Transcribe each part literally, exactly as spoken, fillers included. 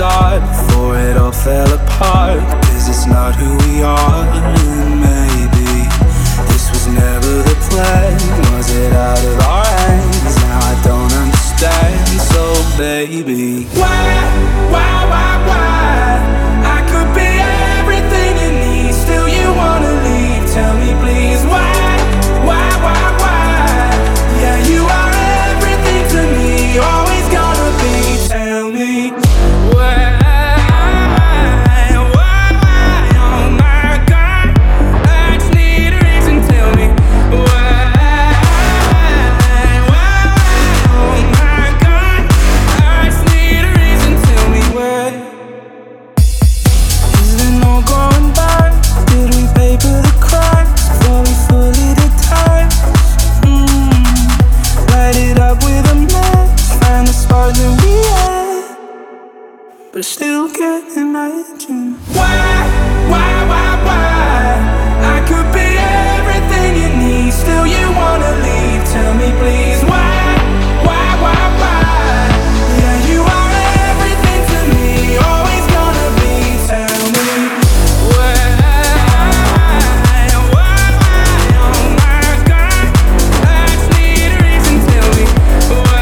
start before it all fell apart. Cause it's not who we are. And maybe this was never the plan. Was it out of our hands? Now I don't understand. So baby, why, why, why, why? I could be everything you need, still you wanna leave. Tell me please, why, why, why, why? Yeah, you are everything to me, always gonna be. Tell me why. But still can't imagine why, why, why, why? I could be everything you need, still you wanna leave. Tell me please, why, why, why, why? Yeah, you are everything to me, always gonna be. Tell me why, why, why? Oh my God, I just need a reason. Tell me why.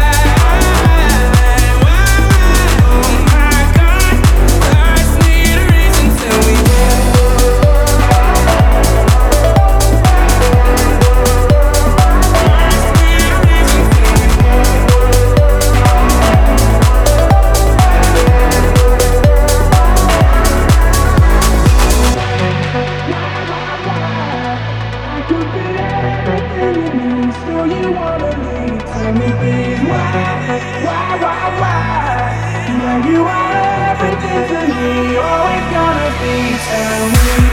Why, why, why? Yeah, you are everything to me, always gonna be. Tell me